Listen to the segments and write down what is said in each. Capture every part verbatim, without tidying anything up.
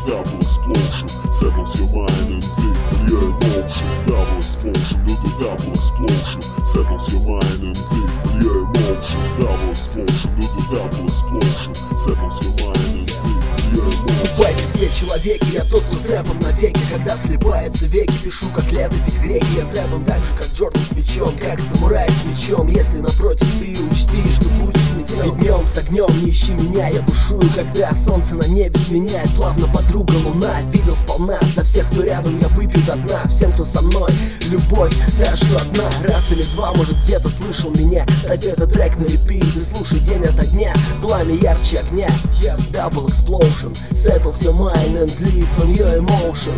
double explosion. Settles your mind and grief and your emotion. Double explosion, do the double explosion. Settles your mind and grief and your emotion. Double explosion, do the double explosion. Settles your mind and grief and your emotion. Купайте все человеки, я тот, кто с рэпом навеки. Когда слепаются веки, пишу как летопись греки. Я с рэпом так же, как Джордан с мечом, как самурай с мечом. Если напротив ты учти, что будешь сметен. И днем с огнем не ищи меня, я бушую, когда солнце на небе сменяет плавно подруга луна. Видел сполна, за всех, кто рядом, я выпью до дна. Всем, кто со мной, любовь, та, что одна. Раз или два, может где-то слышал меня. Ставь этот трек на репит и слушай день ото дня. Пламя ярче огня, double explosion. Settles your mind and live on your emotion.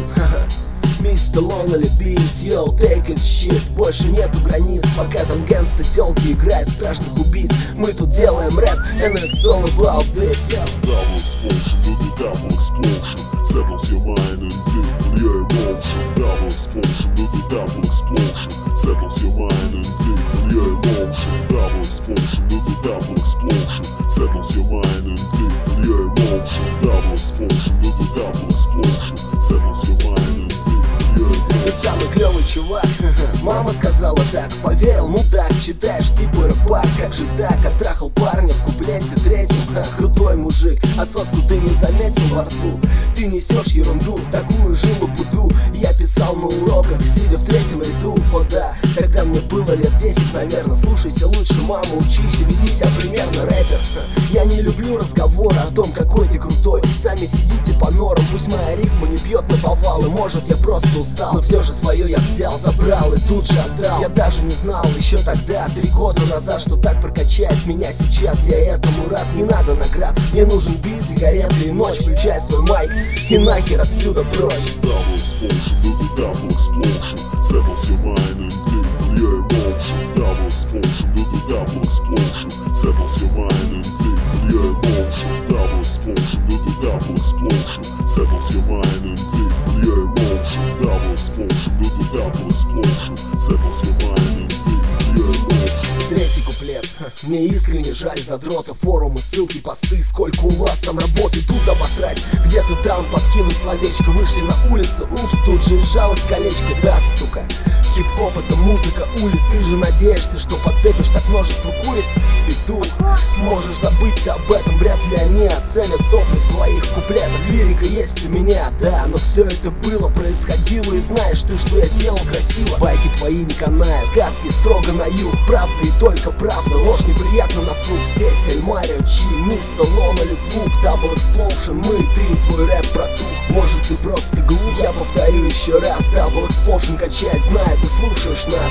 Мистер Lonely Beats, yo, take it shit. Больше нету границ, пока там гангста тёлки играют в страшных убийц. Мы тут делаем рэп, and it's all about this, yo. Double explosion, do the double explosion. Settles your mind and grief and your emotion. Double explosion, do the double explosion. Settles your mind and grief and your emotion. Double explosion, do the double explosion. Settles your mind and grief and your emotion. Double explosion, do the double explosion. Settles your mind and grief and your emotion. Ты самый клёвый чувак, мама сказала так. Поверил, мудак, читаешь типа рэпак. Как же так, оттрахал парня в куплете третьем. Ха, крутой мужик, а соску ты не заметил во рту. Ты несешь ерунду, такую жилу буду. Я писал на уроках, сидя в третьем ряду. О да, когда мне было лет десять, наверное. Слушайся лучше, мама, учись и веди себя примерно, рэпер. Я не люблю разговоры о том, какой ты крутой. Сами сидите по норам, пусть моя рифма не бьет на повал. И может я просто устал, но все же свое я взял, забрал и тут же отдал. Я даже не знал еще тогда, три года назад, что так прокачает меня сейчас. Я этому рад, не надо наград. Мне нужен бит, сигареты и ночь. Включай свой майк и нахер отсюда прочь. Double explosion, do the double explosion. Settles your mind and grief and your emotion. Double explosion, do the double explosion. Settles your mind and grief and your emotion. Double explosion, do the double explosion. Settles your mind and grief and your emotion. Double explosion, do the double explosion. Settles your mind and grief and your emotion. Третий куплет. Мне искренне жаль задротов, форумы, ссылки, посты. Сколько у вас там работы, тут обосрать. Где-то там подкинуть словечко. Вышли на улицу, упс, тут же сжалось колечко. Да, сука, хип-хоп это музыка улиц. Ты же надеешься, что подцепишь так множество куриц? Петух, можешь забыть ты об этом. Вряд ли они оценят сопли в твоих куплетах. Лирика есть у меня, да, но все это было, происходило. И знаешь ты, что я сделал красиво. Байки твои не канают, сказки строго на юг. Правда и только правда, ложь неприятна на слух. Здесь Эль Марио Чи, Мистер Lonely звук. Double explosion, мы, ты и твой рэп протух. Может ты просто глух, я повторю еще раз. Double explosion качай, знаю, ты слушаешь нас.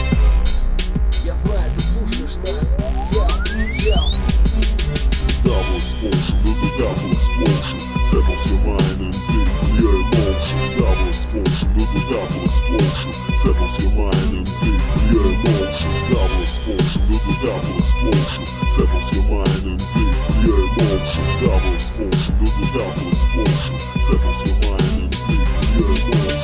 Я знаю, ты слушаешь нас. Yeah, yeah. Double explosion, do the double explosion. Settles your mind and grief and your emotion. Double explosion, do the double explosion. Settles your mind and grief and your emotion. Double explosion, do the double explosion. Settles your mind and grief and your emotion. Double explosion, do the double explosion. Settles your mind and grief and your emotion.